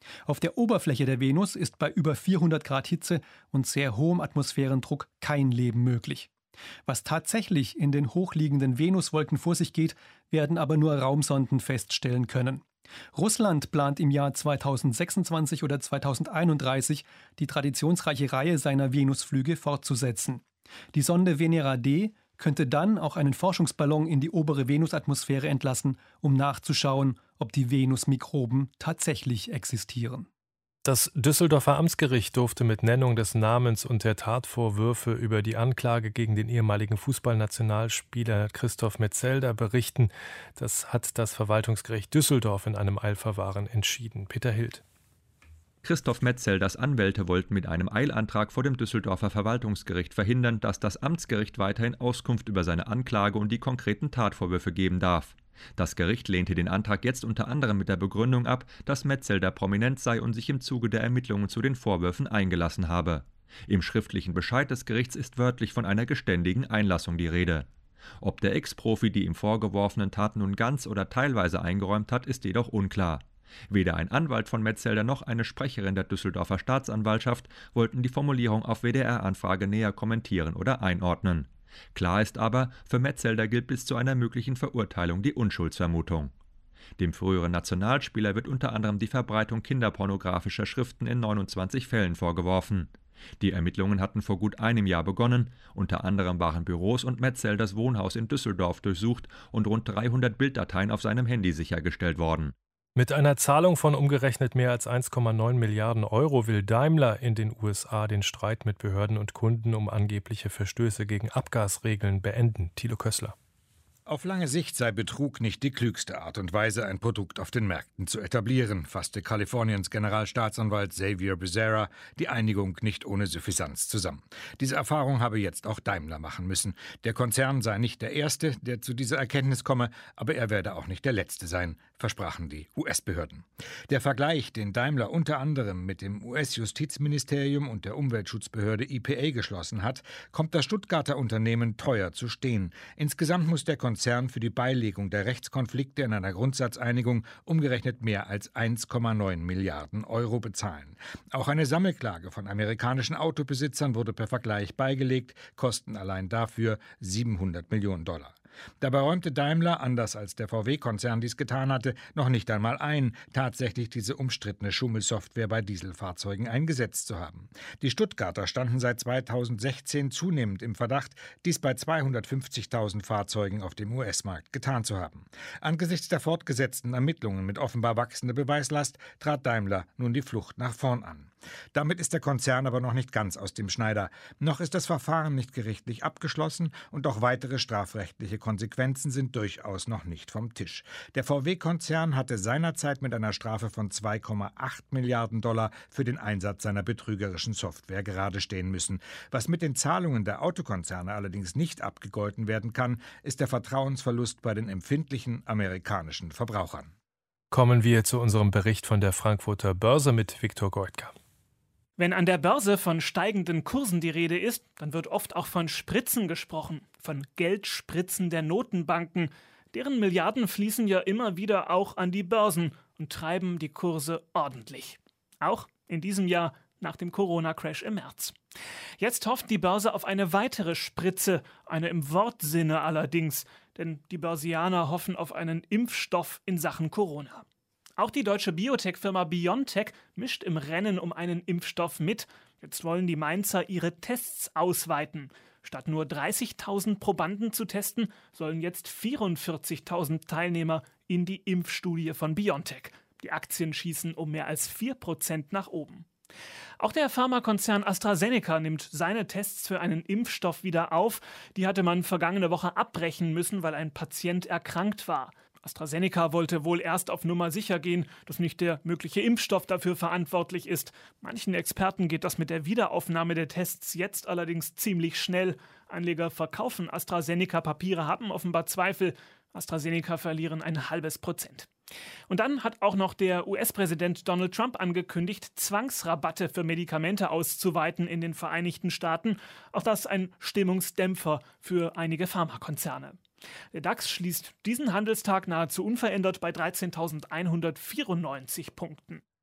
Auf der Oberfläche der Venus ist bei über vierhundert Grad Hitze und sehr hohem Atmosphärendruck kein Leben möglich. Was tatsächlich in den hochliegenden Venuswolken vor sich geht, werden aber nur Raumsonden feststellen können. Russland plant im Jahr zweitausendsechsundzwanzig oder zweitausendeinunddreißig die traditionsreiche Reihe seiner Venusflüge fortzusetzen. Die Sonde Venera D könnte dann auch einen Forschungsballon in die obere Venusatmosphäre entlassen, um nachzuschauen, ob die Venusmikroben tatsächlich existieren. Das Düsseldorfer Amtsgericht durfte mit Nennung des Namens und der Tatvorwürfe über die Anklage gegen den ehemaligen Fußballnationalspieler Christoph Metzelder berichten. Das hat das Verwaltungsgericht Düsseldorf in einem Eilverfahren entschieden. Peter Hild. Christoph Metzelders Anwälte wollten mit einem Eilantrag vor dem Düsseldorfer Verwaltungsgericht verhindern, dass das Amtsgericht weiterhin Auskunft über seine Anklage und die konkreten Tatvorwürfe geben darf. Das Gericht lehnte den Antrag jetzt unter anderem mit der Begründung ab, dass Metzelder prominent sei und sich im Zuge der Ermittlungen zu den Vorwürfen eingelassen habe. Im schriftlichen Bescheid des Gerichts ist wörtlich von einer geständigen Einlassung die Rede. Ob der Ex-Profi die ihm vorgeworfenen Taten nun ganz oder teilweise eingeräumt hat, ist jedoch unklar. Weder ein Anwalt von Metzelder noch eine Sprecherin der Düsseldorfer Staatsanwaltschaft wollten die Formulierung auf W D R-Anfrage näher kommentieren oder einordnen. Klar ist aber, für Metzelder gilt bis zu einer möglichen Verurteilung die Unschuldsvermutung. Dem früheren Nationalspieler wird unter anderem die Verbreitung kinderpornografischer Schriften in neunundzwanzig Fällen vorgeworfen. Die Ermittlungen hatten vor gut einem Jahr begonnen. Unter anderem waren Büros und Metzelders Wohnhaus in Düsseldorf durchsucht und rund dreihundert Bilddateien auf seinem Handy sichergestellt worden. Mit einer Zahlung von umgerechnet mehr als eins Komma neun Milliarden Euro will Daimler in den U S A den Streit mit Behörden und Kunden um angebliche Verstöße gegen Abgasregeln beenden. Thilo Kössler. Auf lange Sicht sei Betrug nicht die klügste Art und Weise, ein Produkt auf den Märkten zu etablieren, fasste Kaliforniens Generalstaatsanwalt Xavier Becerra die Einigung nicht ohne Suffisanz zusammen. Diese Erfahrung habe jetzt auch Daimler machen müssen. Der Konzern sei nicht der Erste, der zu dieser Erkenntnis komme, aber er werde auch nicht der Letzte sein, versprachen die U S-Behörden. Der Vergleich, den Daimler unter anderem mit dem U S-Justizministerium und der Umweltschutzbehörde E P A geschlossen hat, kommt das Stuttgarter Unternehmen teuer zu stehen. Insgesamt muss der Konzern für die Beilegung der Rechtskonflikte in einer Grundsatzeinigung umgerechnet mehr als eins Komma neun Milliarden Euro bezahlen. Auch eine Sammelklage von amerikanischen Autobesitzern wurde per Vergleich beigelegt, kosten allein dafür siebenhundert Millionen Dollar. Dabei räumte Daimler, anders als der V W-Konzern dies getan hatte, noch nicht einmal ein, tatsächlich diese umstrittene Schummelsoftware bei Dieselfahrzeugen eingesetzt zu haben. Die Stuttgarter standen seit zweitausendsechzehn zunehmend im Verdacht, dies bei zweihundertfünfzigtausend Fahrzeugen auf dem U S-Markt getan zu haben. Angesichts der fortgesetzten Ermittlungen mit offenbar wachsender Beweislast trat Daimler nun die Flucht nach vorn an. Damit ist der Konzern aber noch nicht ganz aus dem Schneider. Noch ist das Verfahren nicht gerichtlich abgeschlossen und auch weitere strafrechtliche Konsequenzen sind durchaus noch nicht vom Tisch. Der V W-Konzern hatte seinerzeit mit einer Strafe von zwei Komma acht Milliarden Dollar für den Einsatz seiner betrügerischen Software gerade stehen müssen. Was mit den Zahlungen der Autokonzerne allerdings nicht abgegolten werden kann, ist der Vertrauensverlust bei den empfindlichen amerikanischen Verbrauchern. Kommen wir zu unserem Bericht von der Frankfurter Börse mit Viktor Goitka. Wenn an der Börse von steigenden Kursen die Rede ist, dann wird oft auch von Spritzen gesprochen, von Geldspritzen der Notenbanken. Deren Milliarden fließen ja immer wieder auch an die Börsen und treiben die Kurse ordentlich. Auch in diesem Jahr nach dem Corona-Crash im März. Jetzt hofft die Börse auf eine weitere Spritze, eine im Wortsinne allerdings, denn die Börsianer hoffen auf einen Impfstoff in Sachen Corona. Auch die deutsche Biotech-Firma BioNTech mischt im Rennen um einen Impfstoff mit. Jetzt wollen die Mainzer ihre Tests ausweiten. Statt nur dreißigtausend Probanden zu testen, sollen jetzt vierundvierzigtausend Teilnehmer in die Impfstudie von BioNTech. Die Aktien schießen um mehr als vier Prozent nach oben. Auch der Pharmakonzern AstraZeneca nimmt seine Tests für einen Impfstoff wieder auf. Die hatte man vergangene Woche abbrechen müssen, weil ein Patient erkrankt war. AstraZeneca wollte wohl erst auf Nummer sicher gehen, dass nicht der mögliche Impfstoff dafür verantwortlich ist. Manchen Experten geht das mit der Wiederaufnahme der Tests jetzt allerdings ziemlich schnell. Anleger verkaufen AstraZeneca-Papiere, haben offenbar Zweifel. AstraZeneca verlieren ein halbes Prozent. Und dann hat auch noch der U S-Präsident Donald Trump angekündigt, Zwangsrabatte für Medikamente auszuweiten in den Vereinigten Staaten. Auch das ein Stimmungsdämpfer für einige Pharmakonzerne. Der DAX schließt diesen Handelstag nahezu unverändert bei dreizehntausendeinhundertvierundneunzig Punkten.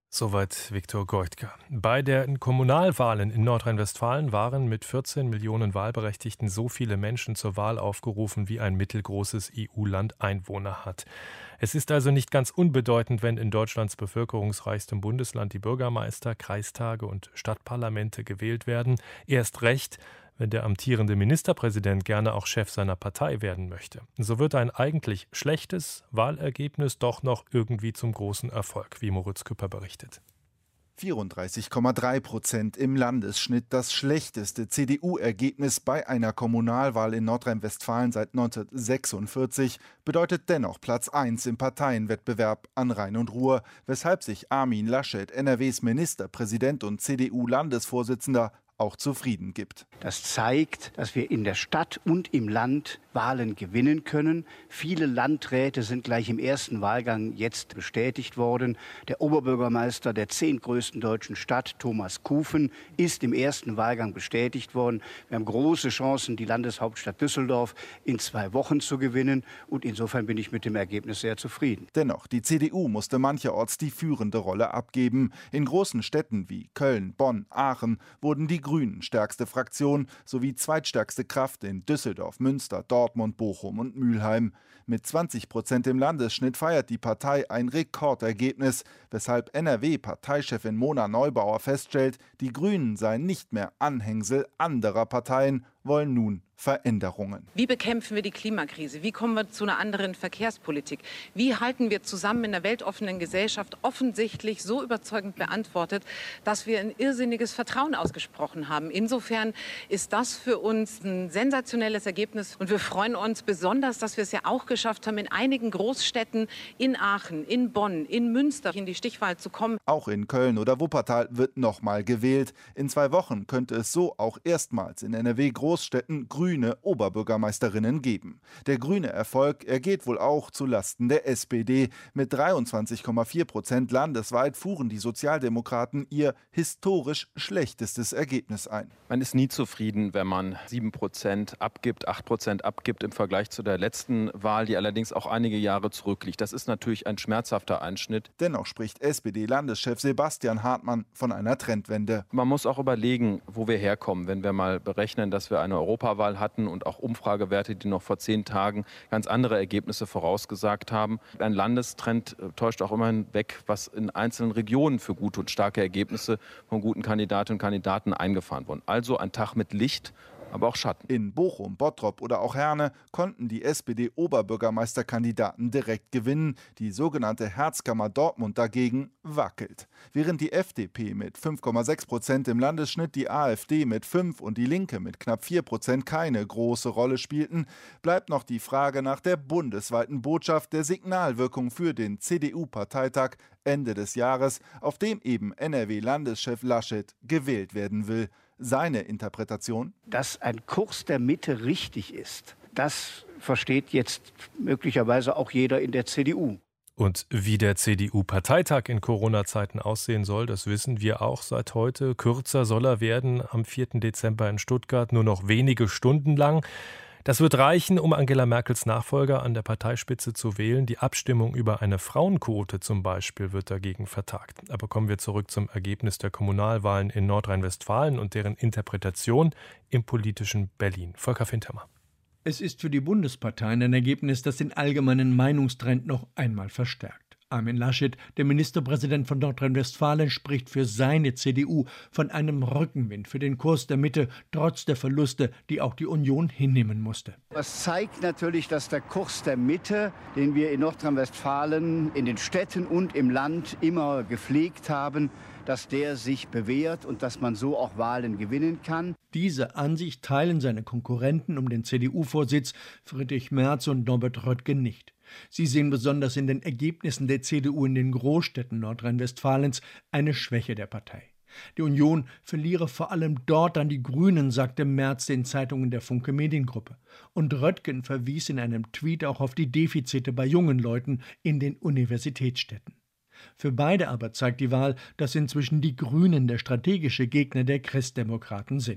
Soweit Viktor Goitka. Bei den Kommunalwahlen in Nordrhein-Westfalen waren mit vierzehn Millionen Wahlberechtigten so viele Menschen zur Wahl aufgerufen, wie ein mittelgroßes E U-Land Einwohner hat. Es ist also nicht ganz unbedeutend, wenn in Deutschlands bevölkerungsreichstem Bundesland die Bürgermeister, Kreistage und Stadtparlamente gewählt werden. Erst recht, wenn der amtierende Ministerpräsident gerne auch Chef seiner Partei werden möchte. So wird ein eigentlich schlechtes Wahlergebnis doch noch irgendwie zum großen Erfolg, wie Moritz Küpper berichtet. vierunddreißig Komma drei Prozent im Landesschnitt, das schlechteste C D U-Ergebnis bei einer Kommunalwahl in Nordrhein-Westfalen seit neunzehnhundertsechsundvierzig, bedeutet dennoch Platz eins im Parteienwettbewerb an Rhein und Ruhr, weshalb sich Armin Laschet, N R Ws Ministerpräsident und C D U-Landesvorsitzender, auch zufrieden gibt. Das zeigt, dass wir in der Stadt und im Land Wahlen gewinnen können. Viele Landräte sind gleich im ersten Wahlgang jetzt bestätigt worden. Der Oberbürgermeister der zehntgrößten deutschen Stadt, Thomas Kufen, ist im ersten Wahlgang bestätigt worden. Wir haben große Chancen, die Landeshauptstadt Düsseldorf in zwei Wochen zu gewinnen. Und insofern bin ich mit dem Ergebnis sehr zufrieden. Dennoch, die C D U musste mancherorts die führende Rolle abgeben. In großen Städten wie Köln, Bonn, Aachen wurden die Grünen stärkste Fraktion sowie zweitstärkste Kraft in Düsseldorf, Münster, Dortmund, Bochum und Mülheim. Mit zwanzig Prozent im Landesschnitt feiert die Partei ein Rekordergebnis, weshalb N R W-Parteichefin Mona Neubauer feststellt, die Grünen seien nicht mehr Anhängsel anderer Parteien, wollen nun Veränderungen. Wie bekämpfen wir die Klimakrise? Wie kommen wir zu einer anderen Verkehrspolitik? Wie halten wir zusammen in einer weltoffenen Gesellschaft? Offensichtlich so überzeugend beantwortet, dass wir ein irrsinniges Vertrauen ausgesprochen haben. Insofern ist das für uns ein sensationelles Ergebnis und wir freuen uns besonders, dass wir es ja auch geschafft haben, in einigen Großstädten, in Aachen, in Bonn, in Münster in die Stichwahl zu kommen. Auch in Köln oder Wuppertal wird nochmal gewählt. In zwei Wochen könnte es so auch erstmals in N R W Großstädten grüne Oberbürgermeisterinnen geben. Der grüne Erfolg ergeht wohl auch zulasten der S P D. Mit dreiundzwanzig Komma vier Prozent landesweit fuhren die Sozialdemokraten ihr historisch schlechtestes Ergebnis ein. Man ist nie zufrieden, wenn man sieben Prozent abgibt, acht Prozent abgibt im Vergleich zu der letzten Wahl, die allerdings auch einige Jahre zurückliegt. Das ist natürlich ein schmerzhafter Einschnitt. Dennoch spricht S P D-Landeschef Sebastian Hartmann von einer Trendwende. Man muss auch überlegen, wo wir herkommen, wenn wir mal berechnen, dass wir eine Europawahl hatten und auch Umfragewerte, die noch vor zehn Tagen ganz andere Ergebnisse vorausgesagt haben. Ein Landestrend täuscht auch immerhin weg, was in einzelnen Regionen für gute und starke Ergebnisse von guten Kandidatinnen und Kandidaten eingefahren wurden. Also ein Tag mit Licht, aber auch Schatten. In Bochum, Bottrop oder auch Herne konnten die S P D-Oberbürgermeisterkandidaten direkt gewinnen. Die sogenannte Herzkammer Dortmund dagegen wackelt. Während die F D P mit fünf Komma sechs Prozent im Landesschnitt, die AfD mit fünf und die Linke mit knapp vier Prozent keine große Rolle spielten, bleibt noch die Frage nach der bundesweiten Botschaft der Signalwirkung für den C D U-Parteitag Ende des Jahres, auf dem eben N R W-Landeschef Laschet gewählt werden will. Seine Interpretation? Dass ein Kurs der Mitte richtig ist, das versteht jetzt möglicherweise auch jeder in der C D U. Und wie der C D U-Parteitag in Corona-Zeiten aussehen soll, das wissen wir auch seit heute. Kürzer soll er werden am vierten Dezember in Stuttgart, nur noch wenige Stunden lang. Das wird reichen, um Angela Merkels Nachfolger an der Parteispitze zu wählen. Die Abstimmung über eine Frauenquote zum Beispiel wird dagegen vertagt. Aber kommen wir zurück zum Ergebnis der Kommunalwahlen in Nordrhein-Westfalen und deren Interpretation im politischen Berlin. Volker Fintermer. Es ist für die Bundesparteien ein Ergebnis, das den allgemeinen Meinungstrend noch einmal verstärkt. Armin Laschet, der Ministerpräsident von Nordrhein-Westfalen, spricht für seine C D U von einem Rückenwind für den Kurs der Mitte, trotz der Verluste, die auch die Union hinnehmen musste. Das zeigt natürlich, dass der Kurs der Mitte, den wir in Nordrhein-Westfalen, in den Städten und im Land immer gepflegt haben, dass der sich bewährt und dass man so auch Wahlen gewinnen kann. Diese Ansicht teilen seine Konkurrenten um den C D U-Vorsitz Friedrich Merz und Norbert Röttgen nicht. Sie sehen besonders in den Ergebnissen der C D U in den Großstädten Nordrhein-Westfalens eine Schwäche der Partei. Die Union verliere vor allem dort an die Grünen, sagte Merz den Zeitungen der Funke Mediengruppe. Und Röttgen verwies in einem Tweet auch auf die Defizite bei jungen Leuten in den Universitätsstädten. Für beide aber zeigt die Wahl, dass inzwischen die Grünen der strategische Gegner der Christdemokraten sind.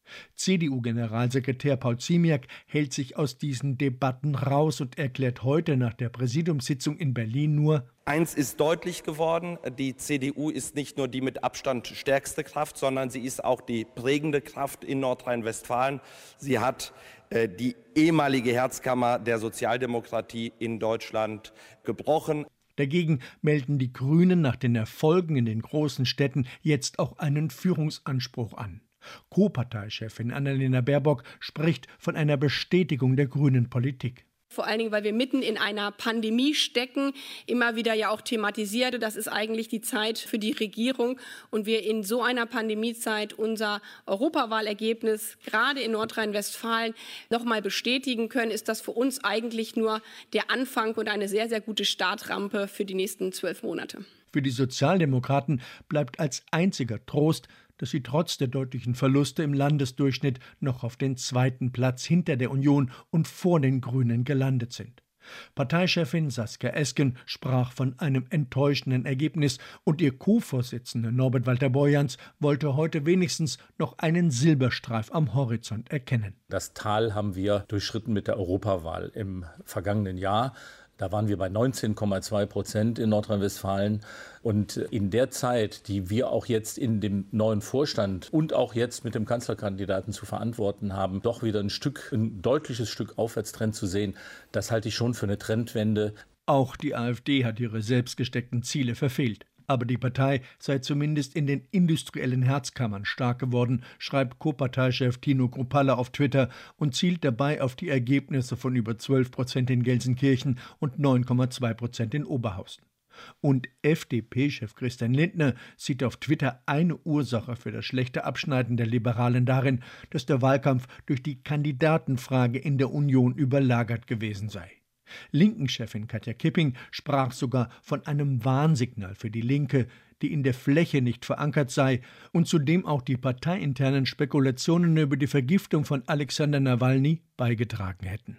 C D U-Generalsekretär Paul Ziemiak hält sich aus diesen Debatten raus und erklärt heute nach der Präsidiumssitzung in Berlin nur: Eins ist deutlich geworden, die C D U ist nicht nur die mit Abstand stärkste Kraft, sondern sie ist auch die prägende Kraft in Nordrhein-Westfalen. Sie hat äh, die ehemalige Herzkammer der Sozialdemokratie in Deutschland gebrochen. Dagegen melden die Grünen nach den Erfolgen in den großen Städten jetzt auch einen Führungsanspruch an. Co-Parteichefin Annalena Baerbock spricht von einer Bestätigung der grünen Politik. Vor allen Dingen, weil wir mitten in einer Pandemie stecken, immer wieder ja auch thematisiert. Das ist eigentlich die Zeit für die Regierung und wir in so einer Pandemiezeit unser Europawahlergebnis gerade in Nordrhein-Westfalen noch mal bestätigen können, ist das für uns eigentlich nur der Anfang und eine sehr, sehr gute Startrampe für die nächsten zwölf Monate. Für die Sozialdemokraten bleibt als einziger Trost, dass sie trotz der deutlichen Verluste im Landesdurchschnitt noch auf den zweiten Platz hinter der Union und vor den Grünen gelandet sind. Parteichefin Saskia Esken sprach von einem enttäuschenden Ergebnis und ihr Co-Vorsitzender Norbert Walter-Borjans wollte heute wenigstens noch einen Silberstreif am Horizont erkennen. Das Tal haben wir durchschritten mit der Europawahl im vergangenen Jahr. Da waren wir bei neunzehn Komma zwei Prozent in Nordrhein-Westfalen. Und in der Zeit, die wir auch jetzt in dem neuen Vorstand und auch jetzt mit dem Kanzlerkandidaten zu verantworten haben, doch wieder ein Stück, ein deutliches Stück Aufwärtstrend zu sehen, das halte ich schon für eine Trendwende. Auch die AfD hat ihre selbst gesteckten Ziele verfehlt. Aber die Partei sei zumindest in den industriellen Herzkammern stark geworden, schreibt Co-Parteichef Tino Kruppalla auf Twitter und zielt dabei auf die Ergebnisse von über zwölf Prozent in Gelsenkirchen und neun Komma zwei Prozent in Oberhausen. Und F D P-Chef Christian Lindner sieht auf Twitter eine Ursache für das schlechte Abschneiden der Liberalen darin, dass der Wahlkampf durch die Kandidatenfrage in der Union überlagert gewesen sei. Linken-Chefin Katja Kipping sprach sogar von einem Warnsignal für die Linke, die in der Fläche nicht verankert sei und zudem auch die parteiinternen Spekulationen über die Vergiftung von Alexander Nawalny beigetragen hätten.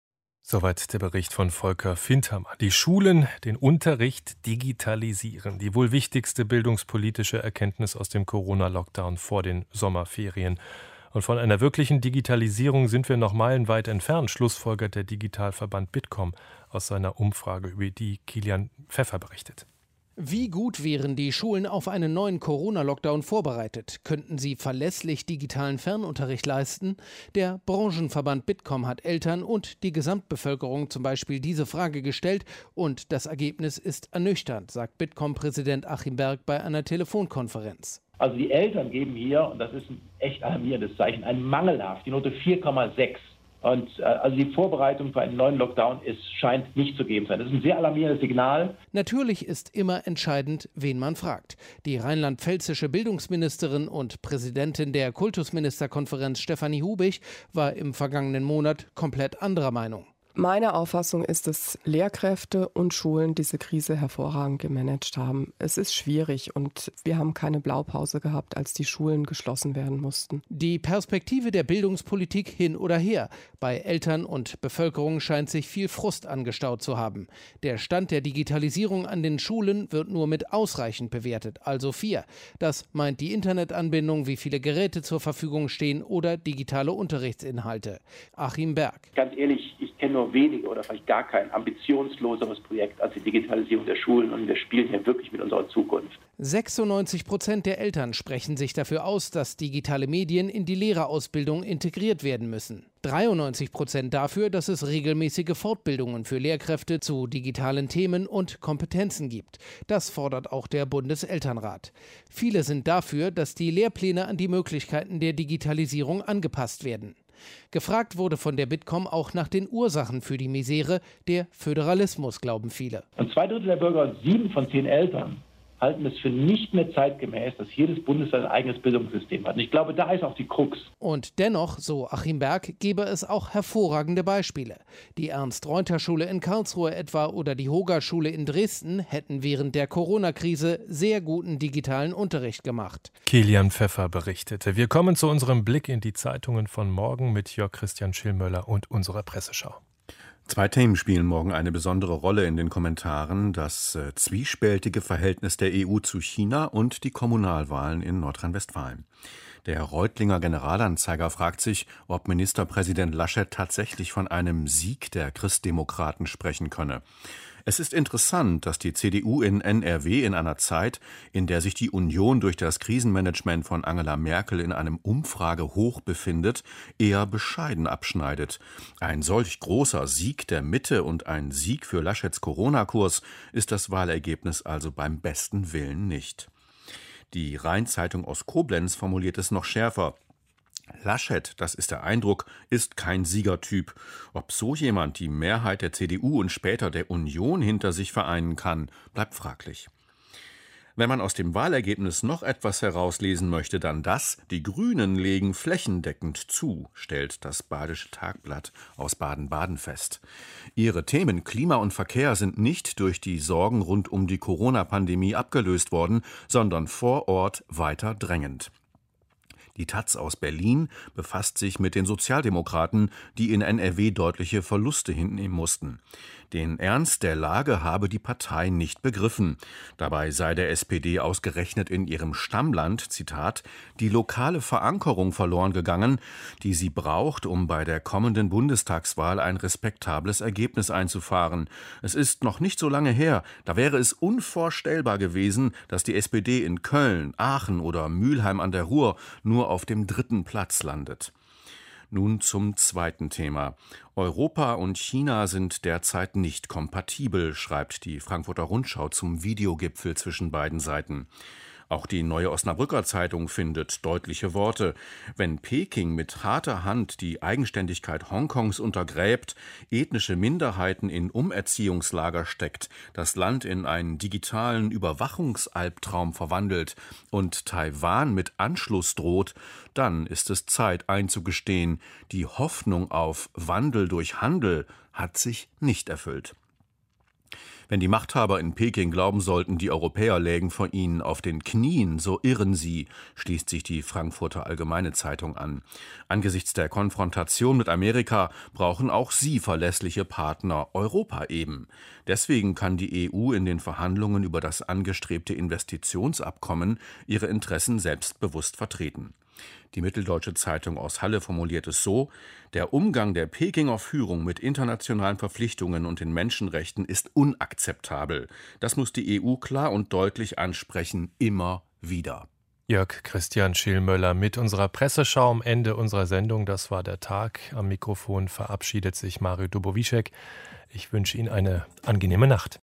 Soweit der Bericht von Volker Findhammer. Die Schulen den Unterricht digitalisieren. Die wohl wichtigste bildungspolitische Erkenntnis aus dem Corona-Lockdown vor den Sommerferien. Und von einer wirklichen Digitalisierung sind wir noch meilenweit entfernt, schlussfolgert der Digitalverband Bitkom aus seiner Umfrage, über die Kilian Pfeffer berichtet. Wie gut wären die Schulen auf einen neuen Corona-Lockdown vorbereitet? Könnten sie verlässlich digitalen Fernunterricht leisten? Der Branchenverband Bitkom hat Eltern und die Gesamtbevölkerung zum Beispiel diese Frage gestellt und das Ergebnis ist ernüchternd, sagt Bitkom-Präsident Achim Berg bei einer Telefonkonferenz. Also die Eltern geben hier, und das ist ein echt alarmierendes Zeichen, ein mangelhaft, die Note vier Komma sechs. Und äh, also die Vorbereitung für einen neuen Lockdown ist, scheint nicht zu geben sein. Das ist ein sehr alarmierendes Signal. Natürlich ist immer entscheidend, wen man fragt. Die rheinland-pfälzische Bildungsministerin und Präsidentin der Kultusministerkonferenz Stefanie Hubig war im vergangenen Monat komplett anderer Meinung. Meine Auffassung ist, dass Lehrkräfte und Schulen diese Krise hervorragend gemanagt haben. Es ist schwierig und wir haben keine Blaupause gehabt, als die Schulen geschlossen werden mussten. Die Perspektive der Bildungspolitik hin oder her. Bei Eltern und Bevölkerung scheint sich viel Frust angestaut zu haben. Der Stand der Digitalisierung an den Schulen wird nur mit ausreichend bewertet, also vier. Das meint die Internetanbindung, wie viele Geräte zur Verfügung stehen oder digitale Unterrichtsinhalte. Achim Berg. Ganz ehrlich, ich kenne nur wenige oder vielleicht gar kein ambitionsloseres Projekt als die Digitalisierung der Schulen und wir spielen hier wirklich mit unserer Zukunft. sechsundneunzig Prozent der Eltern sprechen sich dafür aus, dass digitale Medien in die Lehrerausbildung integriert werden müssen. dreiundneunzig Prozent dafür, dass es regelmäßige Fortbildungen für Lehrkräfte zu digitalen Themen und Kompetenzen gibt. Das fordert auch der Bundeselternrat. Viele sind dafür, dass die Lehrpläne an die Möglichkeiten der Digitalisierung angepasst werden. Gefragt wurde von der Bitkom auch nach den Ursachen für die Misere, der Föderalismus, glauben viele. Und zwei Drittel der Bürger und sieben von zehn Eltern halten es für nicht mehr zeitgemäß, dass jedes Bundesland ein eigenes Bildungssystem hat. Und ich glaube, da ist auch die Krux. Und dennoch, so Achim Berg, gäbe es auch hervorragende Beispiele. Die Ernst-Reuter-Schule in Karlsruhe etwa oder die Hoga-Schule in Dresden hätten während der Corona-Krise sehr guten digitalen Unterricht gemacht. Kilian Pfeffer berichtete. Wir kommen zu unserem Blick in die Zeitungen von morgen mit Jörg Christian Schillmöller und unserer Presseschau. Zwei Themen spielen morgen eine besondere Rolle in den Kommentaren: das äh, zwiespältige Verhältnis der E U zu China und die Kommunalwahlen in Nordrhein-Westfalen. Der Reutlinger Generalanzeiger fragt sich, ob Ministerpräsident Laschet tatsächlich von einem Sieg der Christdemokraten sprechen könne. Es ist interessant, dass die C D U in N R W in einer Zeit, in der sich die Union durch das Krisenmanagement von Angela Merkel in einem Umfragehoch befindet, eher bescheiden abschneidet. Ein solch großer Sieg der Mitte und ein Sieg für Laschets Corona-Kurs ist das Wahlergebnis also beim besten Willen nicht. Die Rhein-Zeitung aus Koblenz formuliert es noch schärfer. Laschet, das ist der Eindruck, ist kein Siegertyp. Ob so jemand die Mehrheit der C D U und später der Union hinter sich vereinen kann, bleibt fraglich. Wenn man aus dem Wahlergebnis noch etwas herauslesen möchte, dann das: Die Grünen legen flächendeckend zu, stellt das Badische Tagblatt aus Baden-Baden fest. Ihre Themen Klima und Verkehr sind nicht durch die Sorgen rund um die Corona-Pandemie abgelöst worden, sondern vor Ort weiter drängend. Die Taz aus Berlin befasst sich mit den Sozialdemokraten, die in N R W deutliche Verluste hinnehmen mussten. Den Ernst der Lage habe die Partei nicht begriffen. Dabei sei der S P D ausgerechnet in ihrem Stammland, Zitat, die lokale Verankerung verloren gegangen, die sie braucht, um bei der kommenden Bundestagswahl ein respektables Ergebnis einzufahren. Es ist noch nicht so lange her, da wäre es unvorstellbar gewesen, dass die S P D in Köln, Aachen oder Mülheim an der Ruhr nur auf dem dritten Platz landet. Nun zum zweiten Thema. Europa und China sind derzeit nicht kompatibel, schreibt die Frankfurter Rundschau zum Videogipfel zwischen beiden Seiten. Auch die Neue Osnabrücker Zeitung findet deutliche Worte. Wenn Peking mit harter Hand die Eigenständigkeit Hongkongs untergräbt, ethnische Minderheiten in Umerziehungslager steckt, das Land in einen digitalen Überwachungsalbtraum verwandelt und Taiwan mit Anschluss droht, dann ist es Zeit einzugestehen, die Hoffnung auf Wandel durch Handel hat sich nicht erfüllt. Wenn die Machthaber in Peking glauben sollten, die Europäer lägen vor ihnen auf den Knien, so irren sie, schließt sich die Frankfurter Allgemeine Zeitung an. Angesichts der Konfrontation mit Amerika brauchen auch sie verlässliche Partner, Europa eben. Deswegen kann die E U in den Verhandlungen über das angestrebte Investitionsabkommen ihre Interessen selbstbewusst vertreten. Die Mitteldeutsche Zeitung aus Halle formuliert es so: Der Umgang der Pekinger Führung mit internationalen Verpflichtungen und den Menschenrechten ist unakzeptabel. Das muss die E U klar und deutlich ansprechen, immer wieder. Jörg Christian Schillmöller mit unserer Presseschau am Ende unserer Sendung. Das war der Tag. Am Mikrofon verabschiedet sich Mario Dubovišek. Ich wünsche Ihnen eine angenehme Nacht.